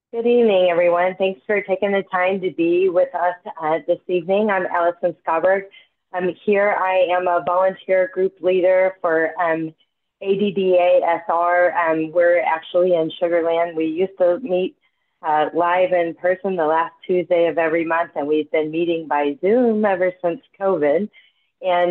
Good evening, everyone. Thanks for taking the time to be with us this evening. I'm Allison Scobberg. I'm here. I am a volunteer group leader for ADDASR. We're actually in Sugar Land. We used to meet live in person the last Tuesday of every month, and we've been meeting by Zoom ever since COVID. And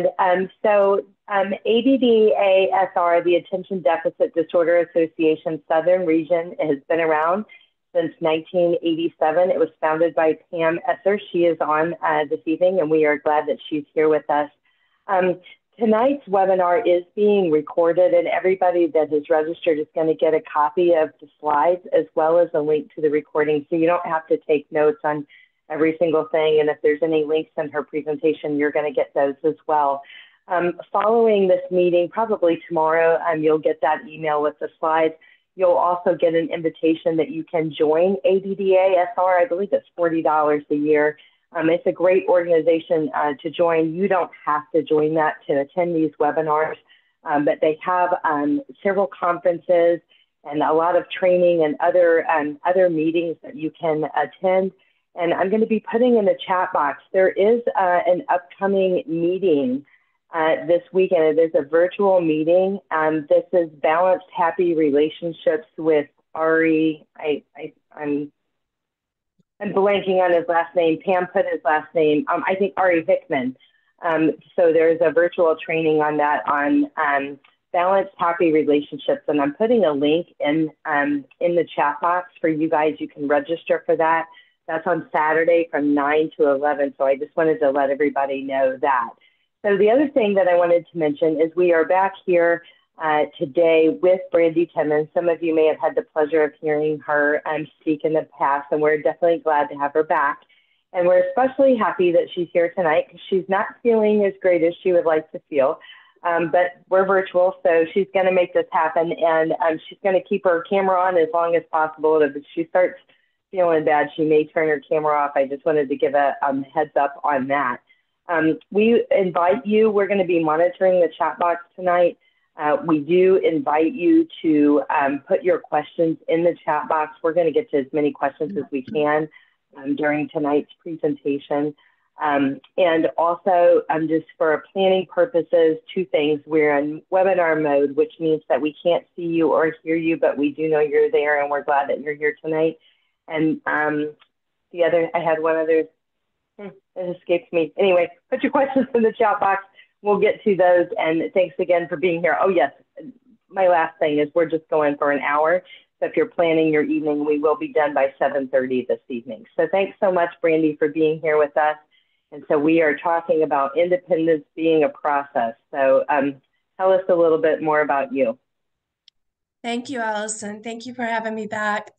ADDASR, the Attention Deficit Disorder Association Southern Region, has been around since 1987. It was founded by Pam Esser. She is on this evening, and we are glad that she's here with us. Um, Tonight's webinar is being recorded, and everybody that is registered is going to get a copy of the slides as well as a link to the recording, so you don't have to take notes on every single thing. And if there's any links in her presentation, you're going to get those as well. Following this meeting, probably tomorrow, you'll get that email with the slides. You'll also get an invitation that you can join ADDASR. I believe it's $40 a year. It's a great organization to join. You don't have to join that to attend these webinars, but they have several conferences and a lot of training and other meetings that you can attend. And I'm going to be putting in the chat box, there is an upcoming meeting this weekend. It is a virtual meeting. This is Balanced Happy Relationships with Ari. I'm blanking on his last name. Pam put his last name. I think Ari Hickman. So there's a virtual training on that on Balanced Happy Relationships, and I'm putting a link in the chat box for you guys. You can register for that. That's on Saturday from 9 to 11. So I just wanted to let everybody know that. So the other thing that I wanted to mention is we are back here today with Brandy Timmons. Some of you may have had the pleasure of hearing her speak in the past, and we're definitely glad to have her back. And we're especially happy that she's here tonight because she's not feeling as great as she would like to feel. But we're virtual, so she's going to make this happen, and she's going to keep her camera on as long as possible. If she starts feeling bad, she may turn her camera off. I just wanted to give a heads up on that. We invite you, we're going to be monitoring the chat box tonight. We do invite you to put your questions in the chat box. We're going to get to as many questions as we can during tonight's presentation. And also, just for planning purposes, two things. We're in webinar mode, which means that we can't see you or hear you, but we do know you're there, and we're glad that you're here tonight. And I had one other. It escapes me. Anyway, put your questions in the chat box. We'll get to those. And thanks again for being here. Oh, yes. My last thing is we're just going for an hour. So if you're planning your evening, we will be done by 7:30 this evening. So thanks so much, Brandy, for being here with us. And so we are talking about independence being a process. So tell us a little bit more about you. Thank you, Allison. Thank you for having me back.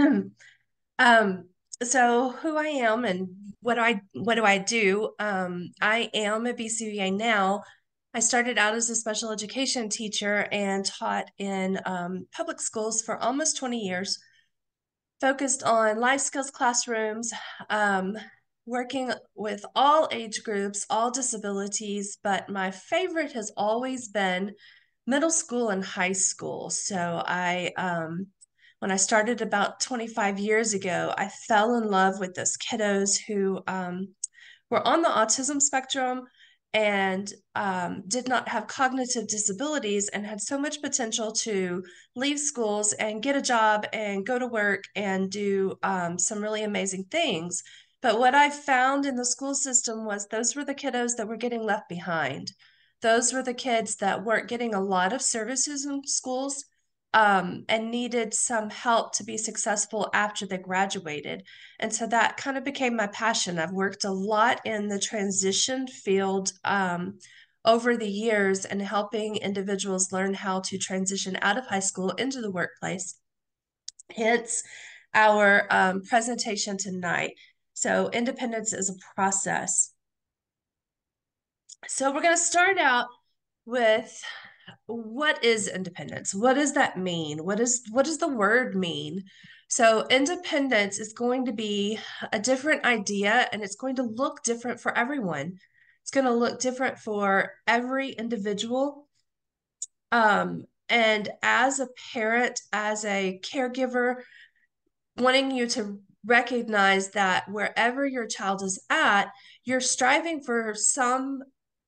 So who I am and what do I do? I am a BCBA now. I started out as a special education teacher and taught in public schools for almost 20 years, focused on life skills classrooms, working with all age groups, all disabilities, but my favorite has always been middle school and high school. So when I started about 25 years ago, I fell in love with those kiddos who were on the autism spectrum and did not have cognitive disabilities and had so much potential to leave schools and get a job and go to work and do some really amazing things. But what I found in the school system was those were the kiddos that were getting left behind. Those were the kids that weren't getting a lot of services in schools and needed some help to be successful after they graduated. And so that kind of became my passion. I've worked a lot in the transition field over the years and helping individuals learn how to transition out of high school into the workplace. Hence our presentation tonight. So independence is a process. So we're going to start out with what is independence? What does that mean? What does the word mean? So independence is going to be a different idea and it's going to look different for everyone. It's going to look different for every individual. And as a parent, as a caregiver, wanting you to recognize that wherever your child is at, you're striving for some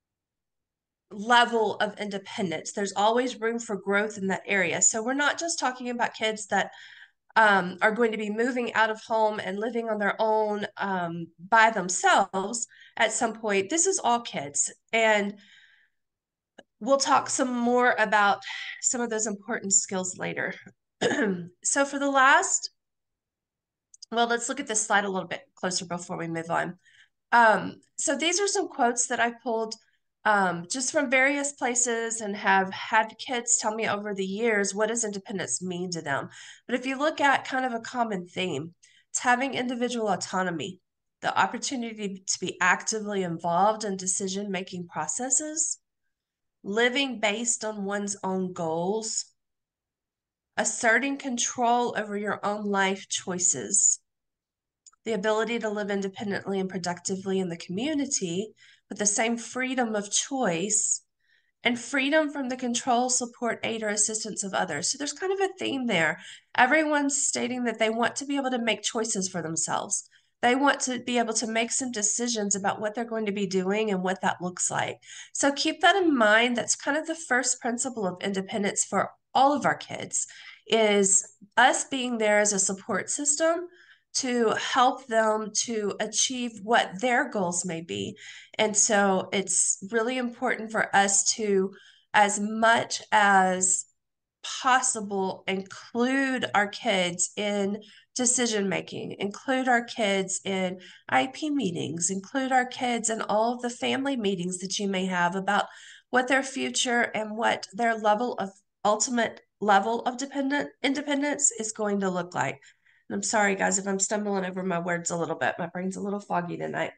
level of independence. There's always room for growth in that area. So we're not just talking about kids that are going to be moving out of home and living on their own by themselves at some point. This is all kids. And we'll talk some more about some of those important skills later. So for the last, well, let's look at this slide a little bit closer before we move on. So these are some quotes that I pulled just from various places and have had kids tell me over the years, what does independence mean to them? But if you look at kind of a common theme, it's having individual autonomy, the opportunity to be actively involved in decision-making processes, living based on one's own goals, asserting control over your own life choices, the ability to live independently and productively in the community with the same freedom of choice, and freedom from the control, support, aid, or assistance of others. So there's kind of a theme there. Everyone's stating that they want to be able to make choices for themselves. They want to be able to make some decisions about what they're going to be doing and what that looks like. So keep that in mind. That's kind of the first principle of independence for all of our kids, is us being there as a support system to help them to achieve what their goals may be. And so it's really important for us to, as much as possible, include our kids in decision making, include our kids in IP meetings, include our kids in all of the family meetings that you may have about what their future and what their level of ultimate level of independence is going to look like. And I'm sorry, guys, if I'm stumbling over my words a little bit. My brain's a little foggy tonight.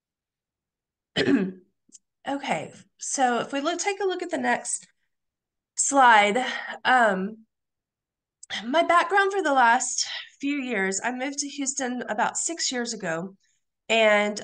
Okay, so if we take a look at the next slide, my background for the last few years, I moved to Houston about 6 years ago, and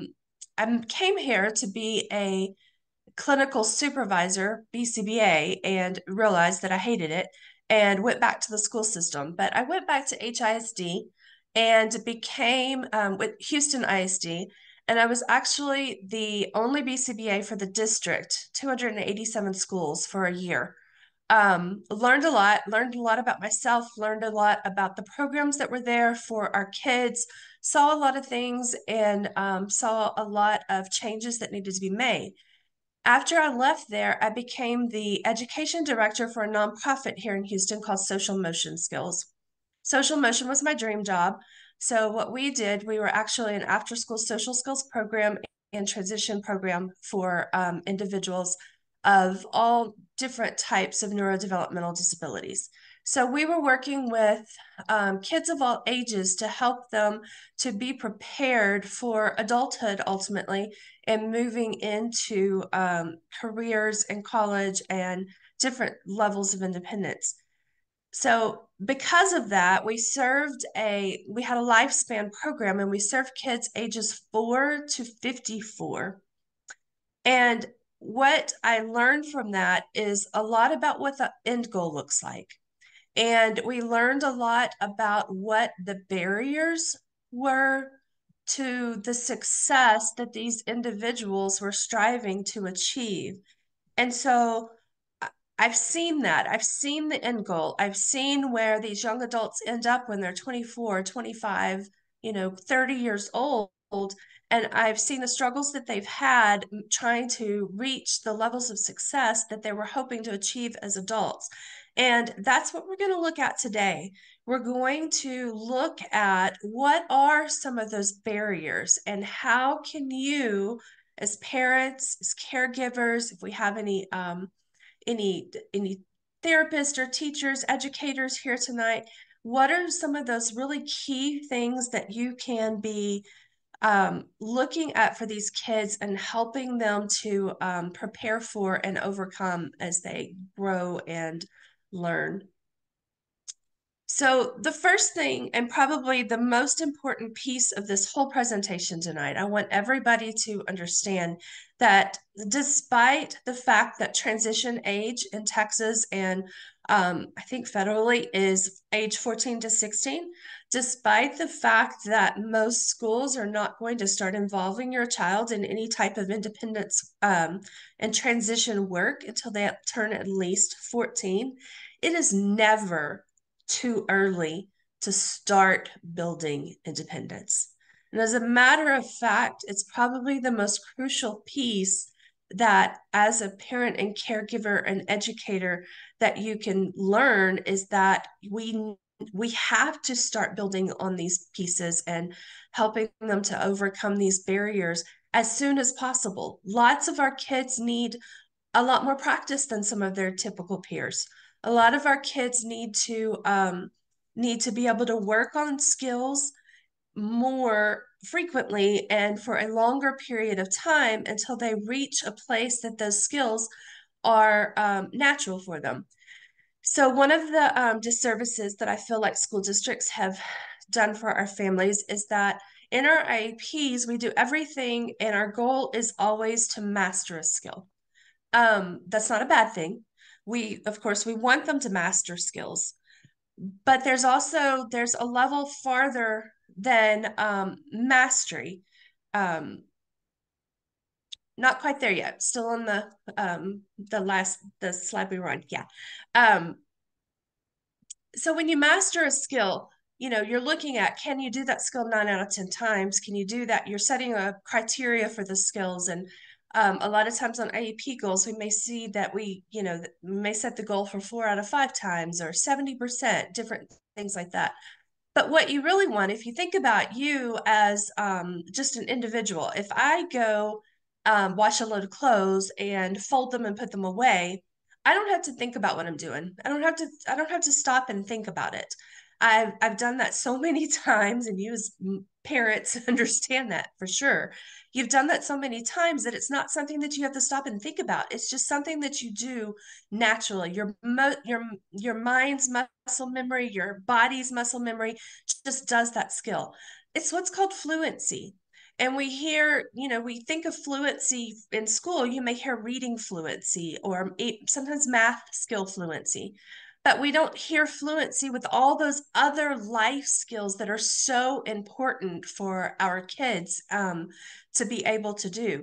I came here to be a clinical supervisor, BCBA, and realized that I hated it and went back to the school system. But I went back to HISD and became with Houston ISD. And I was actually the only BCBA for the district, 287 schools for a year. Learned a lot about myself, learned a lot about the programs that were there for our kids, saw a lot of things, and saw a lot of changes that needed to be made. After I left there, I became the education director for a nonprofit here in Houston called Social Motion Skills. Social Motion was my dream job. So what we did, we were actually an after-school social skills program and transition program for individuals of all different types of neurodevelopmental disabilities. So we were working with kids of all ages to help them to be prepared for adulthood ultimately and moving into careers in college and different levels of independence. So because of that, we had a lifespan program, and we served kids ages 4 to 54. And what I learned from that is a lot about what the end goal looks like. And we learned a lot about what the barriers were to the success that these individuals were striving to achieve. And so I've seen that. I've seen the end goal. I've seen where these young adults end up when they're 24, 25, 30 years old. And I've seen the struggles that they've had trying to reach the levels of success that they were hoping to achieve as adults. And that's what we're going to look at today. We're going to look at what are some of those barriers and how can you, as parents, as caregivers, if we have any therapists or teachers, educators here tonight, what are some of those really key things that you can be looking at for these kids and helping them to prepare for and overcome as they grow and learn? So the first thing, and probably the most important piece of this whole presentation tonight, I want everybody to understand that despite the fact that transition age in Texas and I think federally is age 14 to 16, despite the fact that most schools are not going to start involving your child in any type of independence and transition work until they turn at least 14, it is never too early to start building independence. And as a matter of fact, it's probably the most crucial piece that as a parent and caregiver and educator that you can learn is that we have to start building on these pieces and helping them to overcome these barriers as soon as possible. Lots of our kids need a lot more practice than some of their typical peers. A lot of our kids need to be able to work on skills more frequently and for a longer period of time until they reach a place that those skills are natural for them. So, one of the disservices that I feel like school districts have done for our families is that in our IEPs, we do everything, and our goal is always to master a skill. That's not a bad thing. Of course, we want them to master skills, but there's a level farther than mastery. Um, Not quite there yet. Still on the slide we were on. Yeah. Um, so when you master a skill, you're looking at, can you do that skill 9 out of 10 times? Can you do that? You're setting a criteria for the skills. And a lot of times on IEP goals, we may see that we may set the goal for 4 out of 5 times or 70%, different things like that. But what you really want, if you think about you as just an individual, if I go wash a load of clothes and fold them and put them away, I don't have to think about what I'm doing. I don't have to stop and think about it. I've done that so many times, and you as parents understand that for sure. You've done that so many times that it's not something that you have to stop and think about. It's just something that you do naturally. Your mind's muscle memory, your body's muscle memory just does that skill. It's what's called fluency. And we think of fluency in school, you may hear reading fluency or sometimes math skill fluency, but we don't hear fluency with all those other life skills that are so important for our kids to be able to do.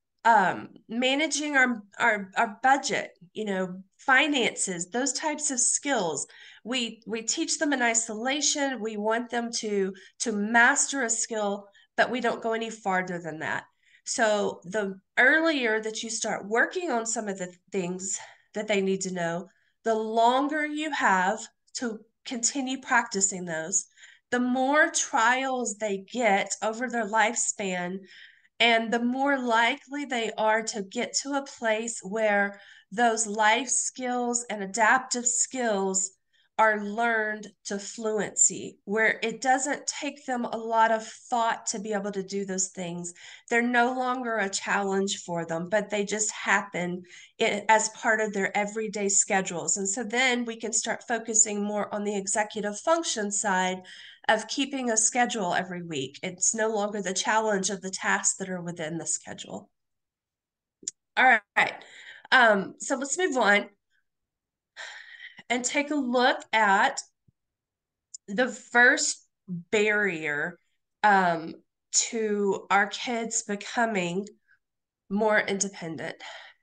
Managing our budget, finances, those types of skills. We teach them in isolation. We want them to master a skill, but we don't go any farther than that. So the earlier that you start working on some of the things that they need to know, the longer you have to continue practicing those, the more trials they get over their lifespan, and the more likely they are to get to a place where those life skills and adaptive skills are learned to fluency, where it doesn't take them a lot of thought to be able to do those things. They're no longer a challenge for them, but they just happen as part of their everyday schedules. And so then we can start focusing more on the executive function side of keeping a schedule every week. It's no longer the challenge of the tasks that are within the schedule. All right. So let's move on and take a look at the first barrier to our kids becoming more independent.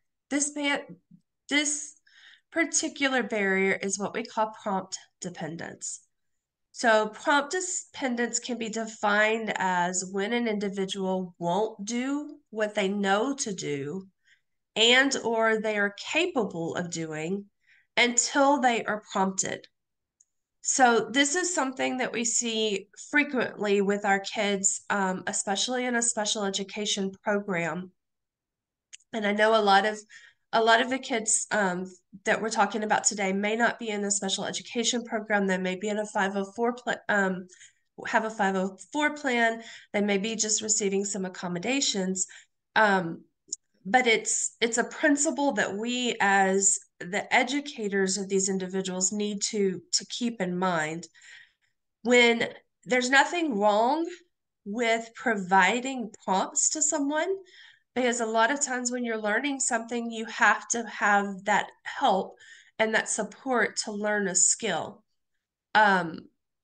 This particular barrier is what we call prompt dependence. So prompt dependence can be defined as when an individual won't do what they know to do and or they are capable of doing until they are prompted. So this is something that we see frequently with our kids, especially in a special education program. And I know a lot of the kids that we're talking about today may not be in a special education program. They may be in a 504 have a 504 plan. They may be just receiving some accommodations. But it's a principle that we as the educators of these individuals need to keep in mind. When there's nothing wrong with providing prompts to someone, because a lot of times when you're learning something, you have to have that help and that support to learn a skill. Um,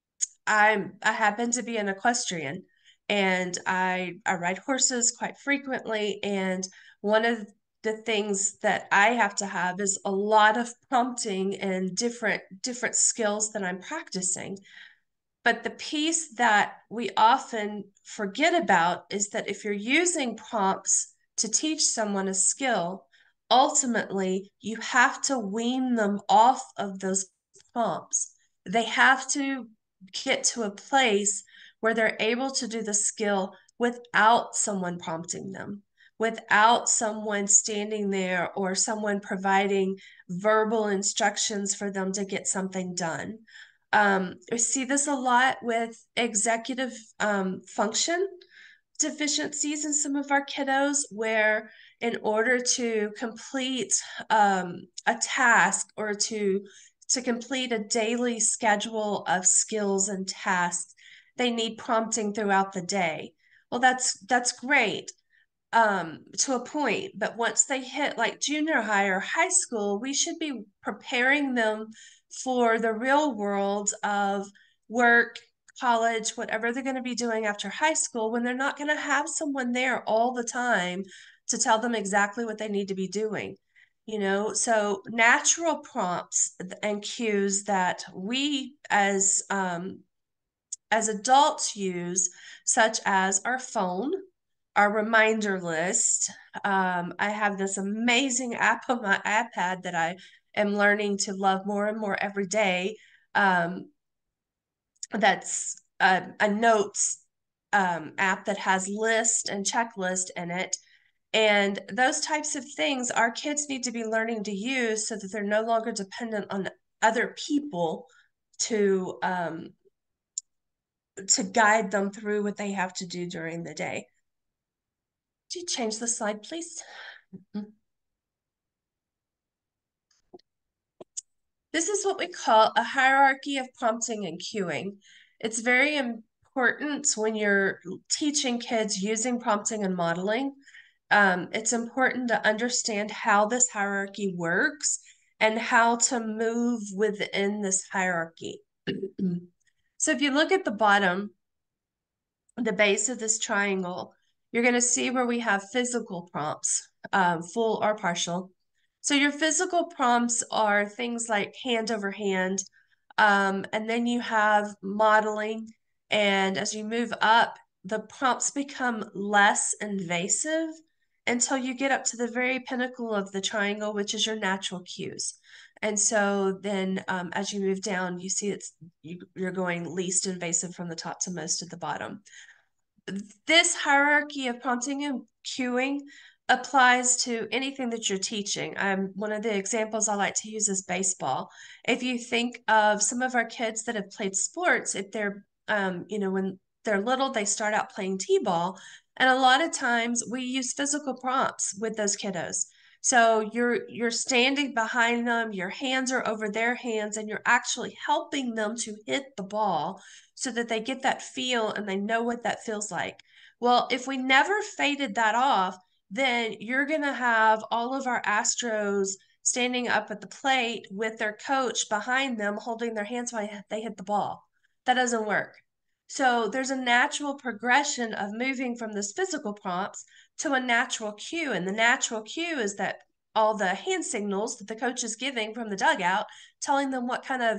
I happen to be an equestrian, and I ride horses quite frequently. And one of the things that I have to have is a lot of prompting and different skills that I'm practicing. But the piece that we often forget about is that if you're using prompts to teach someone a skill, ultimately you have to wean them off of those prompts. They have to get to a place where they're able to do the skill without someone prompting them, without someone standing there or someone providing verbal instructions for them to get something done. We see this a lot with executive function deficiencies in some of our kiddos, where in order to complete a task or to complete a daily schedule of skills and tasks, they need prompting throughout the day. Well, that's great to a point, but once they hit like junior high or high school, we should be preparing them for the real world of work, college, whatever they're going to be doing after high school, when they're not going to have someone there all the time to tell them exactly what they need to be doing. So natural prompts and cues that we as adults use, such as our phone, our reminder list. I have this amazing app on my iPad that I am learning to love more and more every day. Um, that's a notes app that has list and checklist in it. And those types of things our kids need to be learning to use so that they're no longer dependent on other people to um, to guide them through what they have to do during the day. Could you change the slide, please? This is what we call a hierarchy of prompting and cueing. It's very important when you're teaching kids using prompting and modeling. It's important to understand how this hierarchy works and how to move within this hierarchy. So if you look at the bottom, the base of this triangle, you're going to see where we have physical prompts, full or partial. So your physical prompts are things like hand over hand, and then you have modeling. And as you move up, the prompts become less invasive until you get up to the very pinnacle of the triangle, which is your natural cues. And so then as you move down, you see you're going least invasive from the top to most at the bottom. This hierarchy of prompting and cueing applies to anything that you're teaching. One of the examples I like to use is baseball. If you think of some of our kids that have played sports, if they're, when they're little, they start out playing t-ball. And a lot of times we use physical prompts with those kiddos. So you're standing behind them, your hands are over their hands, and you're actually helping them to hit the ball so that they get that feel and they know what that feels like. Well, if we never faded that off, then you're going to have all of our Astros standing up at the plate with their coach behind them holding their hands while they hit the ball. That doesn't work. So there's a natural progression of moving from this physical prompts to a natural cue. And the natural cue is that all the hand signals that the coach is giving from the dugout, telling them what kind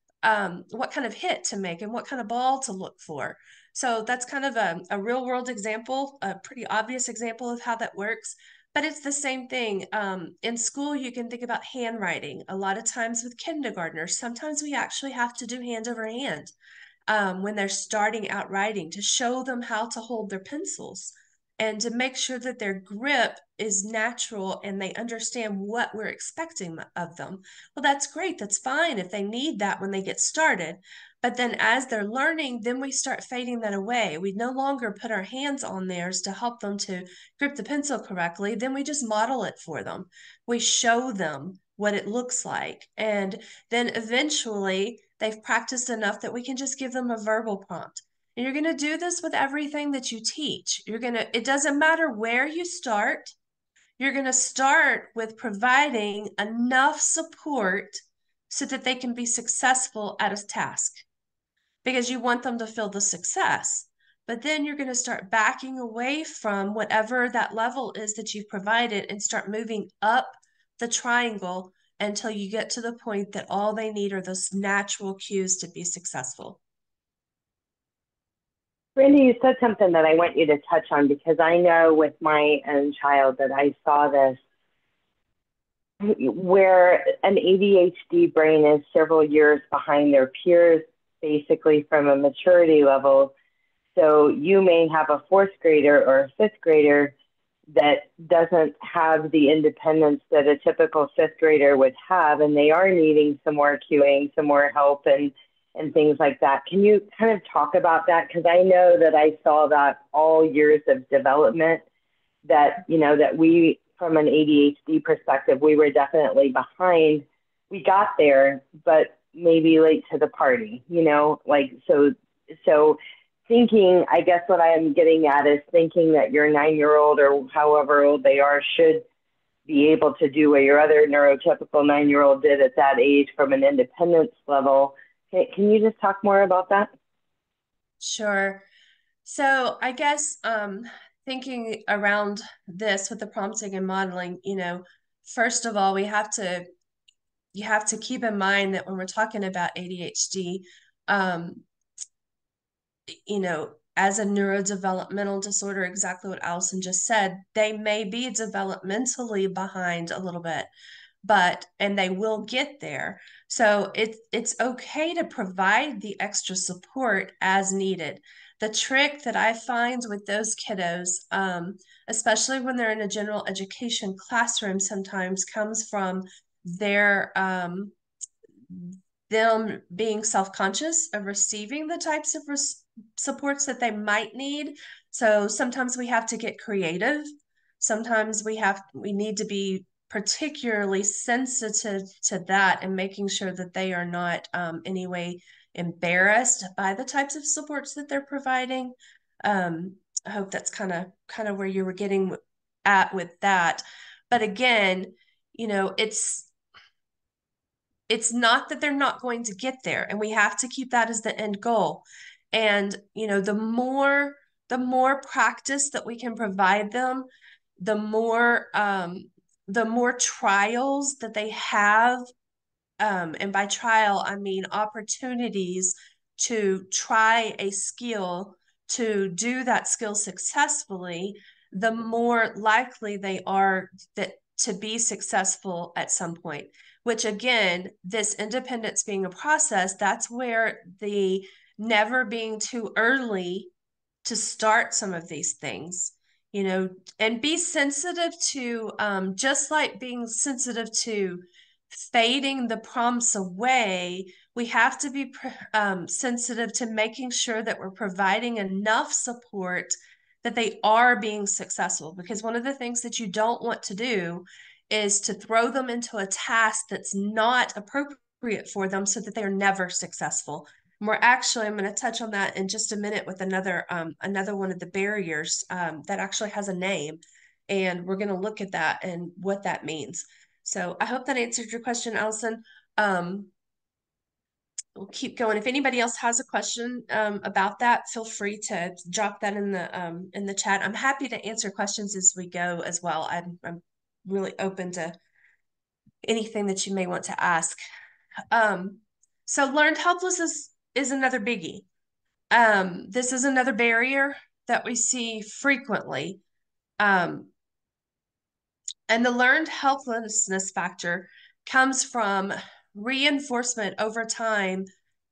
of hit to make and what kind of ball to look for. So that's kind of a real world example, a pretty obvious example of how that works. But it's the same thing. In school, you can think about handwriting. A lot of times with kindergartners, sometimes we actually have to do hand over hand when they're starting out writing to show them how to hold their pencils and to make sure that their grip is natural and they understand what we're expecting of them. Well, that's great. That's fine if they need that when they get started. But then as they're learning, then we start fading that away. We no longer put our hands on theirs to help them to grip the pencil correctly. Then we just model it for them. We show them what it looks like. And then eventually they've practiced enough that we can just give them a verbal prompt. And you're going to do this with everything that you teach. It doesn't matter where you start. You're going to start with providing enough support so that they can be successful at a task. because you want them to feel the success. But then you're going to start backing away from whatever that level is that you've provided and start moving up the triangle until you get to the point that all they need are those natural cues to be successful. Brandy, you said something that I want you to touch on because I know with my own child that I saw this where an ADHD brain is several years behind their peers, basically from a maturity level. So you may have a fourth grader or a fifth grader that doesn't have the independence that a typical fifth grader would have, and they are needing some more cueing, some more help, and things like that. Can you kind of talk about that? Because I know that I saw that all years of development that, you know, that we, from an ADHD perspective, we were definitely behind. We got there, but maybe late to the party, you know, like, so thinking, I guess what I am getting at is thinking that your 9-year-old or however old they are should be able to do what your other neurotypical 9-year-old did at that age from an independence level. Can you just talk more about that? Sure. So I guess thinking around this with the prompting and modeling, first of all, you have to keep in mind that when we're talking about ADHD, um, as a neurodevelopmental disorder, exactly what Allison just said, they may be developmentally behind a little bit, and they will get there. So it's okay to provide the extra support as needed. The trick that I find with those kiddos, especially when they're in a general education classroom, sometimes comes from their them being self-conscious of receiving the types of supports that they might need. So sometimes we have to get creative. Sometimes we need to be particularly sensitive to that and making sure that they are not anyway embarrassed by the types of supports that they're providing. I hope that's kind of where you were getting at with that. But again, it's not that they're not going to get there, and we have to keep that as the end goal. And the more practice that we can provide them, the more the more trials that they have, and by trial I mean opportunities to try a skill, to do that skill successfully, the more likely they are that to be successful at some point. Which again, this independence being a process, that's where the never being too early to start some of these things, and be sensitive to, just like being sensitive to fading the prompts away, we have to be sensitive to making sure that we're providing enough support that they are being successful. Because one of the things that you don't want to do is to throw them into a task that's not appropriate for them so that they're never successful. I'm going to touch on that in just a minute with another one of the barriers that actually has a name, and we're going to look at that and what that means. So I hope that answered your question, Allison. We'll keep going. If anybody else has a question about that, feel free to drop that in the chat. I'm happy to answer questions as we go as well. I'm really open to anything that you may want to ask. So learned helplessness is another biggie. This is another barrier that we see frequently. And the learned helplessness factor comes from reinforcement over time,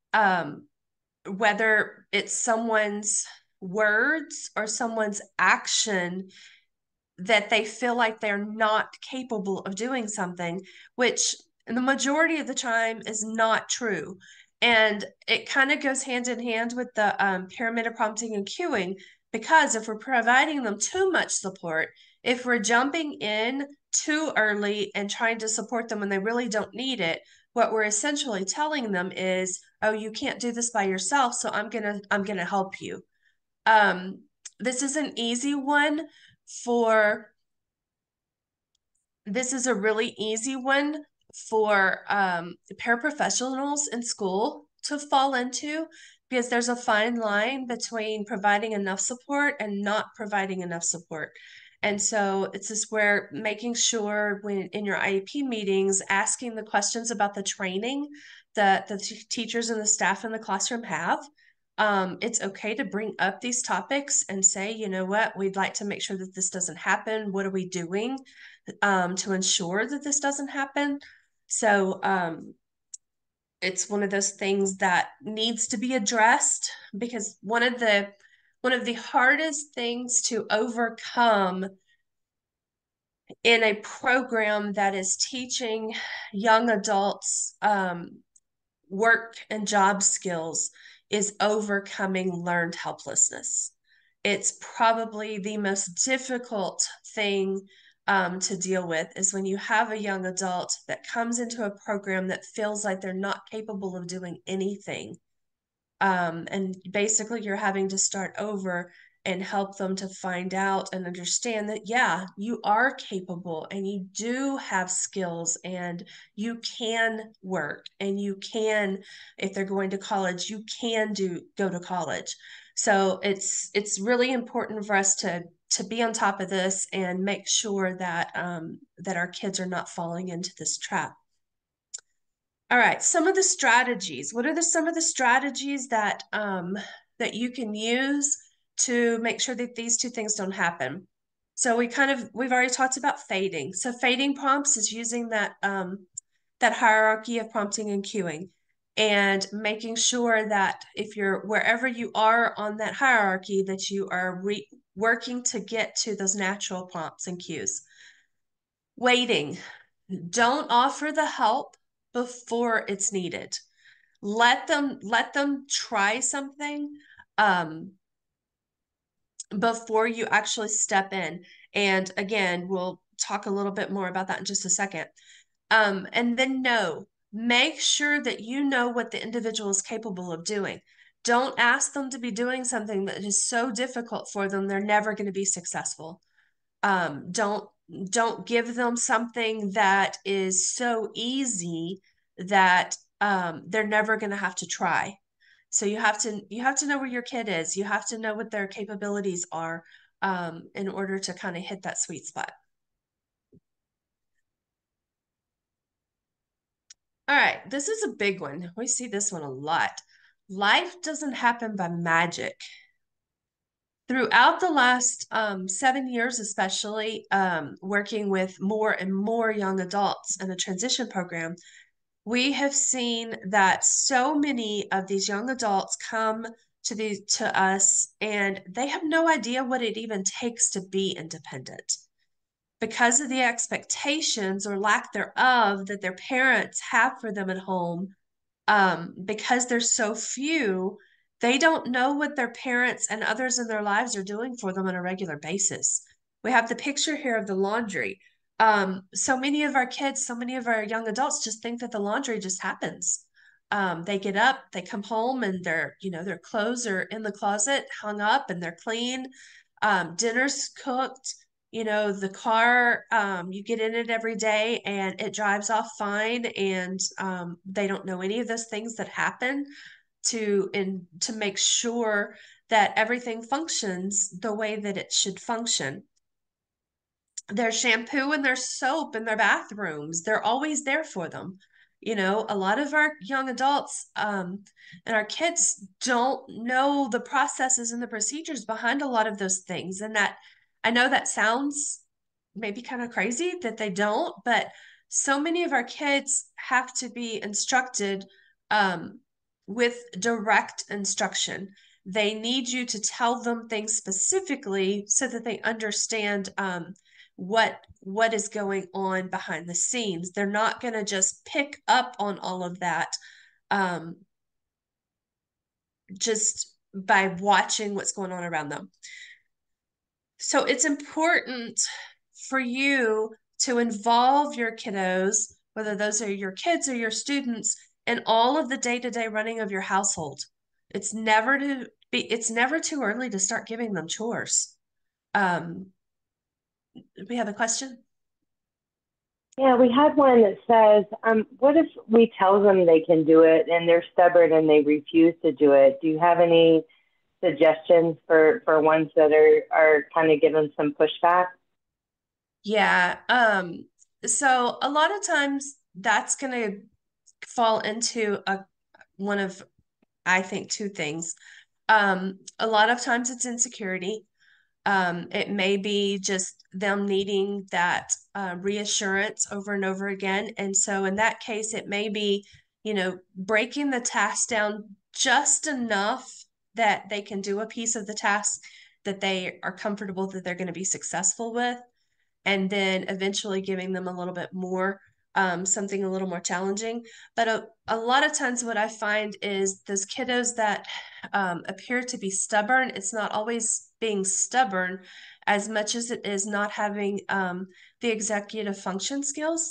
whether it's someone's words or someone's action, that they feel like they're not capable of doing something, which in the majority of the time is not true. And it kind of goes hand in hand with the pyramid of prompting and cueing, because if we're providing them too much support, if we're jumping in too early and trying to support them when they really don't need it, what we're essentially telling them is, oh, you can't do this by yourself, so I'm gonna help you. This is an easy one for this is a really easy one for paraprofessionals in school to fall into, because there's a fine line between providing enough support and not providing enough support. And so it's this where making sure when in your IEP meetings, asking the questions about the training that the teachers and the staff in the classroom have. It's okay to bring up these topics and say, you know what, we'd like to make sure that this doesn't happen. What are we doing to ensure that this doesn't happen? So it's one of those things that needs to be addressed, because one of the hardest things to overcome in a program that is teaching young adults work and job skills is overcoming learned helplessness. It's probably the most difficult thing to deal with, is when you have a young adult that comes into a program that feels like they're not capable of doing anything. And basically, you're having to start over and help them to find out and understand that, yeah, you are capable and you do have skills and you can work and you can, if they're going to college, you can go to college. So it's really important for us to be on top of this and make sure that that our kids are not falling into this trap. All right, some of the strategies. What are some of the strategies that that you can use to make sure that these two things don't happen? So we've already talked about fading. So fading prompts is using that hierarchy of prompting and cueing, and making sure that if you're wherever you are on that hierarchy, that you are working to get to those natural prompts and cues. Waiting. Don't offer the help before it's needed. Let them try something um, before you actually step in. And again, we'll talk a little bit more about that in just a second. And then make sure that you know what the individual is capable of doing. Don't ask them to be doing something that is so difficult for them, they're never going to be successful. Don't give them something that is so easy that they're never going to have to try. So you have to know where your kid is. You have to know what their capabilities are in order to kind of hit that sweet spot. All right, this is a big one. We see this one a lot. Life doesn't happen by magic. Throughout the last 7 years, especially working with more and more young adults in the transition program, we have seen that so many of these young adults come to us and they have no idea what it even takes to be independent, because of the expectations or lack thereof that their parents have for them at home. Because there's so few, they don't know what their parents and others in their lives are doing for them on a regular basis. We have the picture here of the laundry. So many of our kids, so many of our young adults just think that the laundry just happens. They get up, they come home, and their clothes are in the closet, hung up, and they're clean. Dinner's cooked. The car, you get in it every day and it drives off fine, and they don't know any of those things that happen to make sure that everything functions the way that it should function. Their shampoo and their soap in their bathrooms, they're always there for them. A lot of our young adults and our kids don't know the processes and the procedures behind a lot of those things. And that, I know that sounds maybe kind of crazy that they don't, but so many of our kids have to be instructed um, with direct instruction. They need you to tell them things specifically so that they understand what is going on behind the scenes. They're not going to just pick up on all of that um, just by watching what's going on around them. So it's important for you to involve your kiddos, whether those are your kids or your students, in all of the day-to-day running of your household. It's never too early to start giving them chores. Um, we have a question? Yeah, we had one that says, what if we tell them they can do it and they're stubborn and they refuse to do it? Do you have any suggestions for ones that are kind of given some pushback? Yeah. So a lot of times that's going to fall into one of, I think, two things. A lot of times it's insecurity. It may be just them needing that reassurance over and over again. And so in that case, it may be, breaking the task down just enough that they can do a piece of the task that they are comfortable that they're going to be successful with, and then eventually giving them a little bit more, something a little more challenging. But a lot of times, what I find is those kiddos that appear to be stubborn, it's not always being stubborn as much as it is not having the executive function skills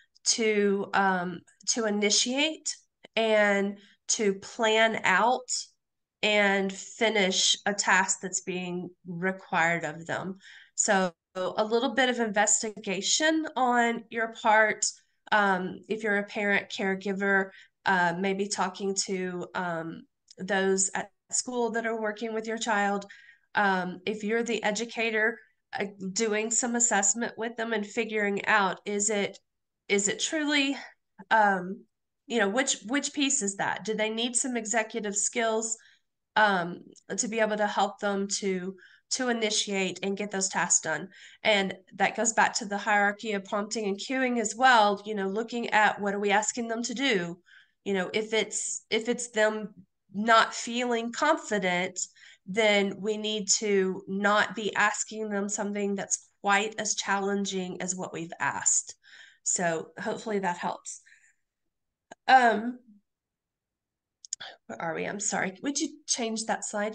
to initiate and to plan out and finish a task that's being required of them. So a little bit of investigation on your part. If you're a parent, caregiver, maybe talking to those at school that are working with your child. If you're the educator, doing some assessment with them and figuring out, is it truly, um, which piece is that? Do they need some executive skills to be able to help them to initiate and get those tasks done? And that goes back to the hierarchy of prompting and cueing as well. Looking at what are we asking them to do. If it's them not feeling confident, then we need to not be asking them something that's quite as challenging as what we've asked. So hopefully that helps. Um, where are we? I'm sorry. Would you change that slide?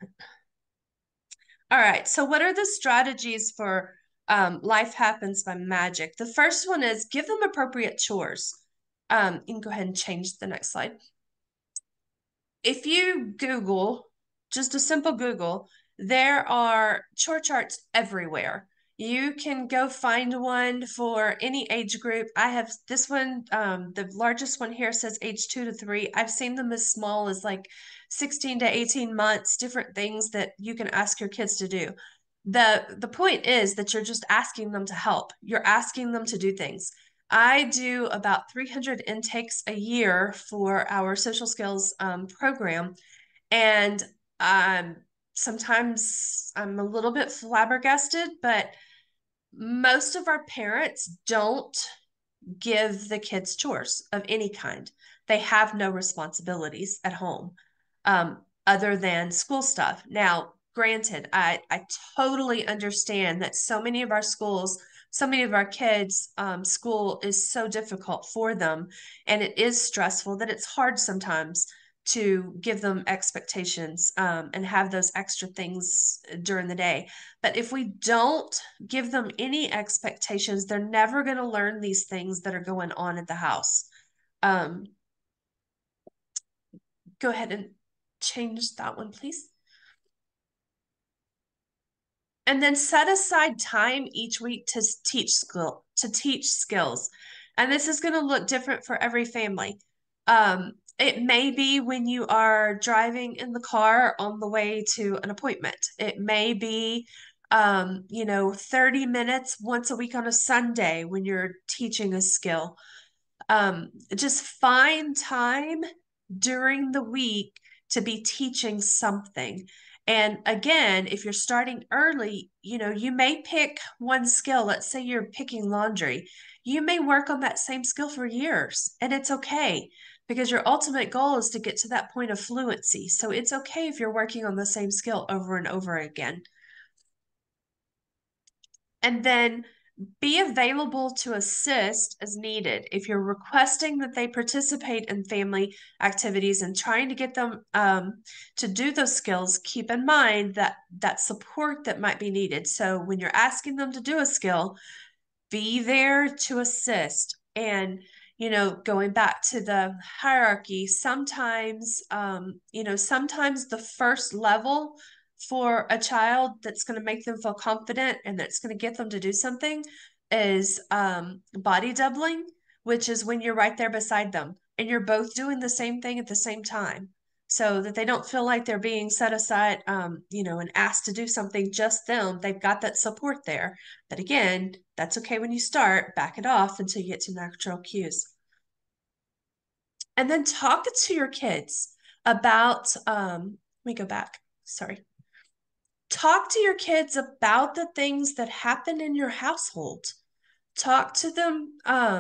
All right. So what are the strategies for life happens by magic? The first one is give them appropriate chores. You can go ahead and change the next slide. If you Google, just a simple Google, there are chore charts everywhere. You can go find one for any age group. I have this one, the largest one here says age 2 to 3. I've seen them as small as like 16 to 18 months, different things that you can ask your kids to do. The point is that you're just asking them to help. You're asking them to do things. I do about 300 intakes a year for our social skills program. And um, sometimes I'm a little bit flabbergasted, but most of our parents don't give the kids chores of any kind. They have no responsibilities at home other than school stuff. Now, granted, I totally understand that so many of our schools, so many of our kids, school is so difficult for them, and it is stressful that it's hard sometimes to give them expectations and have those extra things during the day. But if we don't give them any expectations, they're never going to learn these things that are going on at the house. Um, Go ahead and change that one, please. And then set aside time each week to teach skills. And this is going to look different for every family. It may be when you are driving in the car on the way to an appointment. It may be 30 minutes once a week on a Sunday when you're teaching a skill. Just find time during the week to be teaching something. And again, if you're starting early, you may pick one skill. Let's say you're picking laundry. You may work on that same skill for years, and it's okay because your ultimate goal is to get to that point of fluency. So it's okay if you're working on the same skill over and over again. And then be available to assist as needed. If you're requesting that they participate in family activities and trying to get them to do those skills, keep in mind that support that might be needed. So when you're asking them to do a skill, be there to assist. And going back to the hierarchy, sometimes the first level for a child that's going to make them feel confident and that's going to get them to do something is body doubling, which is when you're right there beside them and you're both doing the same thing at the same time, so that they don't feel like they're being set aside, and asked to do something just them. They've got that support there. But again, that's okay when you start, back it off until you get to natural cues. And then talk to your kids about, let me go back. Sorry. Talk to your kids about the things that happen in your household. Talk to them,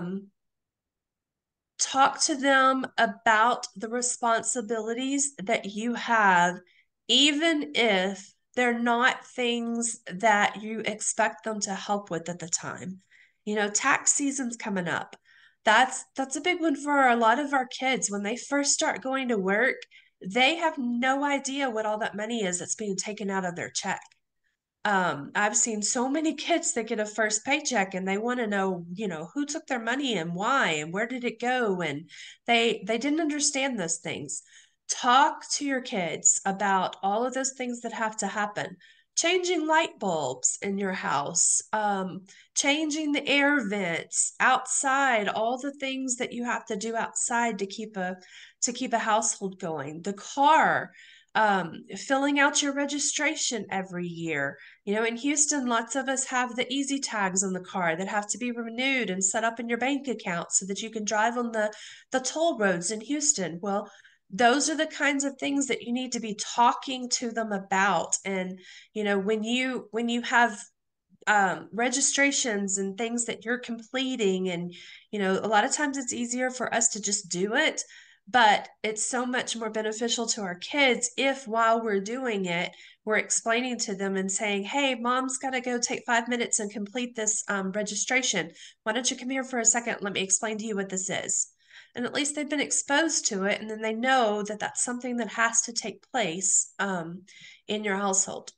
about the responsibilities that you have, even if they're not things that you expect them to help with at the time. Tax season's coming up. That's a big one for a lot of our kids. When they first start going to work, they have no idea what all that money is that's being taken out of their check. I've seen so many kids that get a first paycheck and they want to know, who took their money and why and where did it go? And they didn't understand those things. Talk to your kids about all of those things that have to happen. Changing light bulbs in your house, changing the air vents outside, all the things that you have to do outside to keep a household going. The car, filling out your registration every year. In Houston, lots of us have the easy tags on the car that have to be renewed and set up in your bank account so that you can drive on the toll roads in Houston. Well, those are the kinds of things that you need to be talking to them about. And when you have registrations and things that you're completing, and a lot of times it's easier for us to just do it, but it's so much more beneficial to our kids if while we're doing it, we're explaining to them and saying, hey, mom's got to go take 5 minutes and complete this registration. Why don't you come here for a second? Let me explain to you what this is. And at least they've been exposed to it, and then they know that that's something that has to take place in your household.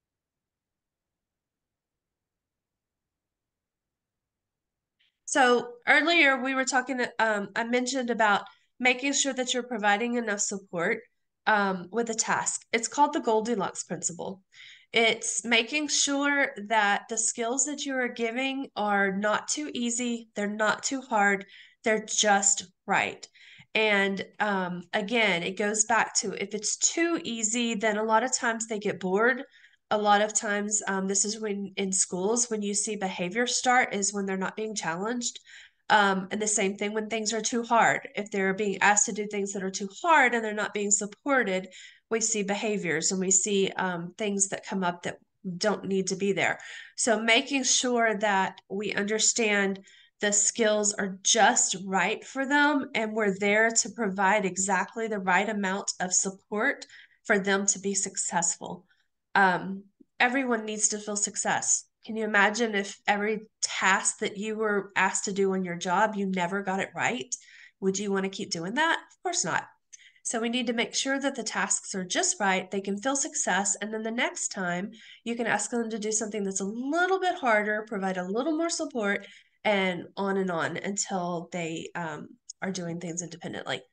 So earlier we were talking, I mentioned about making sure that you're providing enough support with a task. It's called the Goldilocks principle. It's making sure that the skills that you are giving are not too easy, they're not too hard, they're just right. And again, it goes back to, if it's too easy, then a lot of times they get bored. A lot of times, this is when in schools, when you see behavior start, is when they're not being challenged. And the same thing when things are too hard. If they're being asked to do things that are too hard and they're not being supported, we see behaviors and we see things that come up that don't need to be there. So making sure that we understand the skills are just right for them and we're there to provide exactly the right amount of support for them to be successful. um, Everyone needs to feel success. Can you imagine if every task that you were asked to do on your job, you never got it right? Would you want to keep doing that? Of course not. So we need to make sure that the tasks are just right, they can feel success, and then the next time you can ask them to do something that's a little bit harder, provide a little more support, and on until they are doing things independently.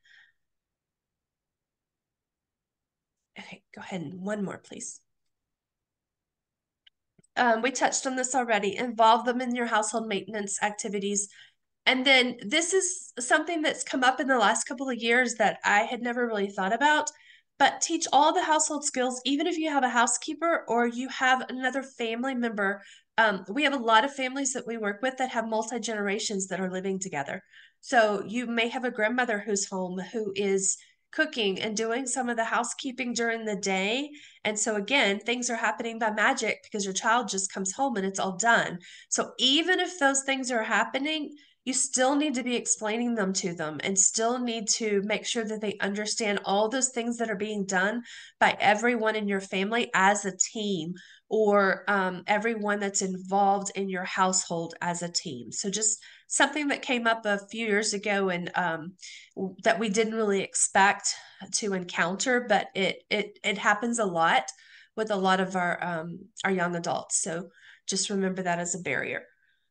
Okay, go ahead and one more, please. We touched on this already. Involve them in your household maintenance activities. And then this is something that's come up in the last couple of years that I had never really thought about. But teach all the household skills, even if you have a housekeeper or you have another family member. We have a lot of families that we work with that have multi generations that are living together. So you may have a grandmother who's home who is cooking and doing some of the housekeeping during the day. And so, again, things are happening by magic because your child just comes home and it's all done. So, even if those things are happening, you still need to be explaining them to them and still need to make sure that they understand all those things that are being done by everyone in your family as a team, or everyone that's involved in your household as a team. So just something that came up a few years ago, and that we didn't really expect to encounter, but it happens a lot with a lot of our young adults. So just remember that as a barrier.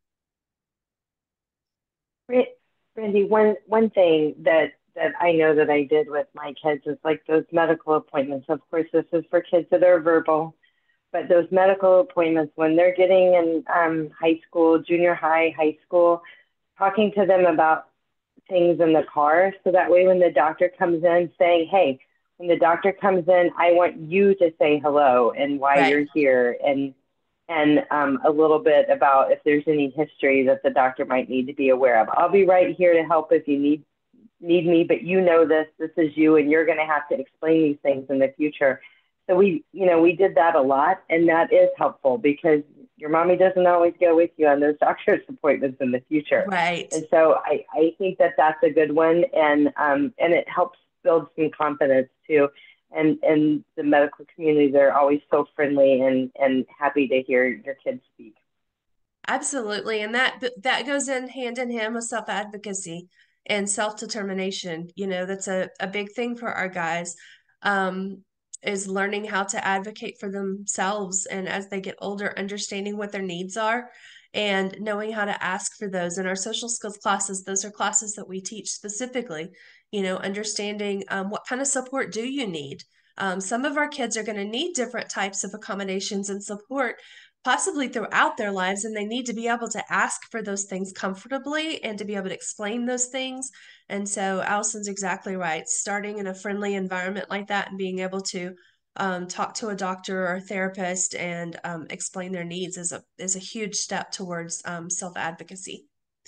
Randy, one thing that I know that I did with my kids is like those medical appointments. Of course, this is for kids that are verbal. But those medical appointments, when they're getting in high school, junior high, high school, talking to them about things in the car. So that way, when the doctor comes in, saying, hey, when the doctor comes in, I want you to say hello and why Right. you're here, and a little bit about if there's any history that the doctor might need to be aware of. I'll be right here to help if you need me, but you know this is you, and you're going to have to explain these things in the future. So we did that a lot, and that is helpful because your mommy doesn't always go with you on those doctor's appointments in the future. Right. And so I think that that's a good one, and it helps build some confidence too. And the medical community, they're always so friendly and happy to hear your kids speak. Absolutely. And that goes in hand with self-advocacy and self-determination. You know, that's a big thing for our guys, is learning how to advocate for themselves. And as they get older, understanding what their needs are and knowing how to ask for those. In our social skills classes, those are classes that we teach specifically, you know, understanding what kind of support do you need? Some of our kids are going to need different types of accommodations and support possibly throughout their lives, and they need to be able to ask for those things comfortably and to be able to explain those things. And so Allison's exactly right. Starting in a friendly environment like that and being able to talk to a doctor or a therapist and explain their needs is a huge step towards self-advocacy.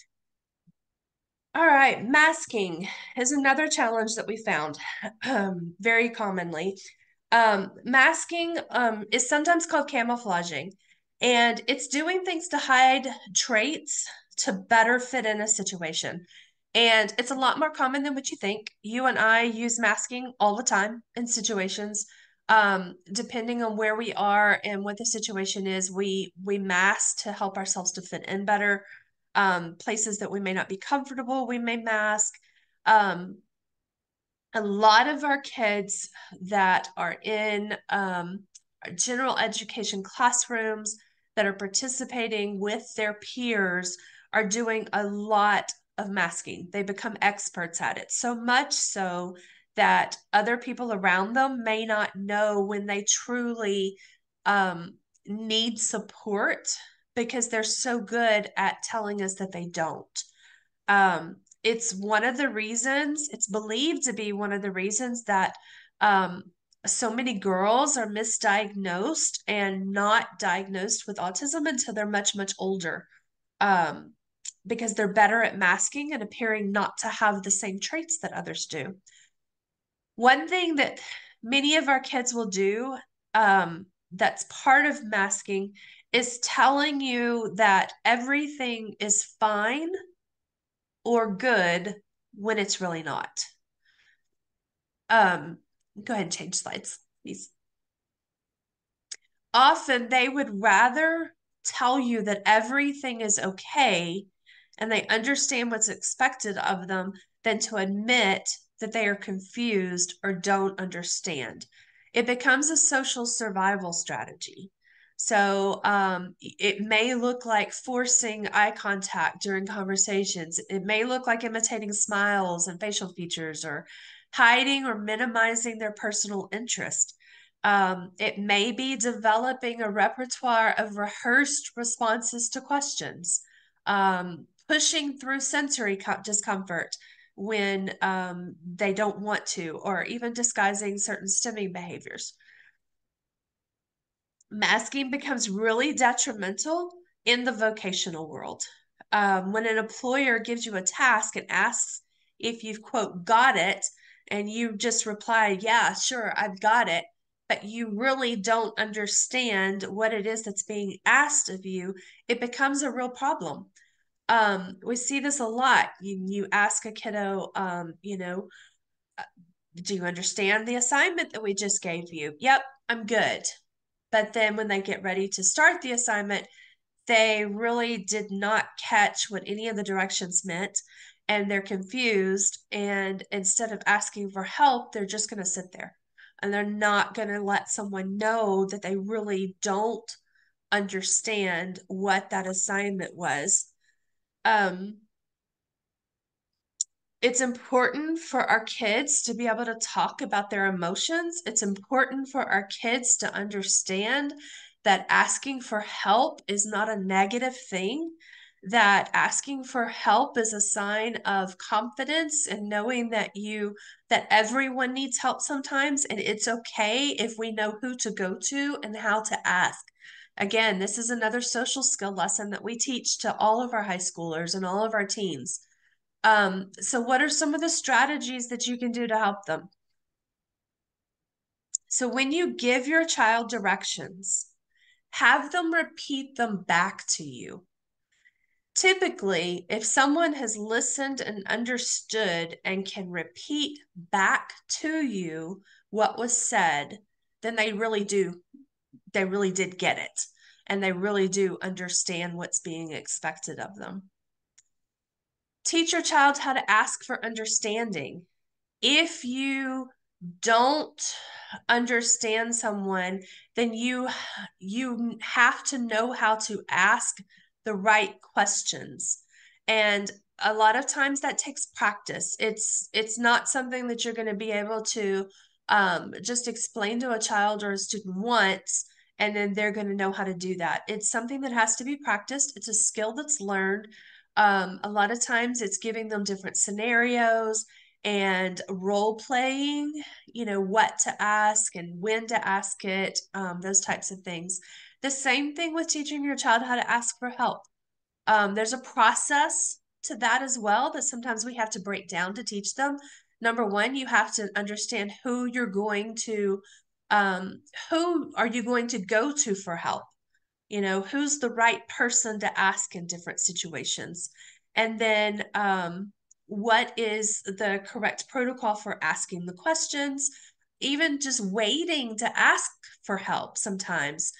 All right, masking is another challenge that we found very commonly. Masking is sometimes called camouflaging, and it's doing things to hide traits to better fit in a situation. And it's a lot more common than what you think. You and I use masking all the time in situations. Depending on where we are and what the situation is, we mask to help ourselves to fit in better. Places that we may not be comfortable, we may mask. Um, a lot of our kids that are in general education classrooms that are participating with their peers are doing a lot of masking. They become experts at it, so much so that other people around them may not know when they truly um, need support because they're so good at telling us that they don't. It's one of the reasons, it's believed to be one of the reasons that um, so many girls are misdiagnosed and not diagnosed with autism until they're much, much older, um, because they're better at masking and appearing not to have the same traits that others do. One thing that many of our kids will do, that's part of masking, is telling you that everything is fine or good when it's really not. Um, Go ahead and change slides, please. Often they would rather tell you that everything is okay and they understand what's expected of them than to admit that they are confused or don't understand. It becomes a social survival strategy. So it may look like forcing eye contact during conversations. It may look like imitating smiles and facial features or hiding or minimizing their personal interest. It may be developing a repertoire of rehearsed responses to questions, pushing through sensory discomfort when they don't want to, or even disguising certain stimming behaviors. Masking becomes really detrimental in the vocational world. When an employer gives you a task and asks if you've, quote, got it, and you just reply, yeah, sure, I've got it, but you really don't understand what it is that's being asked of you, it becomes a real problem. We see this a lot. You ask a kiddo, do you understand the assignment that we just gave you? Yep, I'm good. But then when they get ready to start the assignment, they really did not catch what any of the directions meant and they're confused. And instead of asking for help, they're just going to sit there and they're not going to let someone know that they really don't understand what that assignment was. Um, it's important for our kids to be able to talk about their emotions. It's important for our kids to understand that asking for help is not a negative thing, that asking for help is a sign of confidence and knowing that everyone needs help sometimes, and it's okay if we know who to go to and how to ask. Again, this is another social skill lesson that we teach to all of our high schoolers and all of our teens. So what are some of the strategies that you can do to help them? So when you give your child directions, have them repeat them back to you. Typically, if someone has listened and understood and can repeat back to you what was said, then they really did get it. And they really do understand what's being expected of them. Teach your child how to ask for understanding. If you don't understand someone, then you have to know how to ask the right questions. And a lot of times that takes practice. It's not something that you're going to be able to just explain to a child or a student once and then they're going to know how to do that. It's something that has to be practiced. It's a skill that's learned. A lot of times it's giving them different scenarios and role playing, what to ask and when to ask it, those types of things. The same thing with teaching your child how to ask for help. There's a process to that as well that sometimes we have to break down to teach them. Number one, you have to understand who are you going to go to for help? Who's the right person to ask in different situations? And then what is the correct protocol for asking the questions? Even just waiting to ask for help sometimes.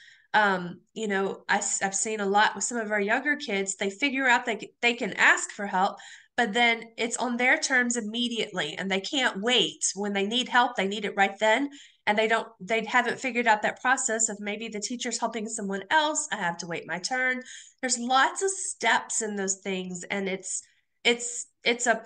I've seen a lot with some of our younger kids, they figure out they can ask for help, but then it's on their terms immediately and they can't wait. When they need help, they need it right then, and they haven't figured out that process of maybe the teacher's helping someone else, I have to wait my turn. There's lots of steps in those things, and it's a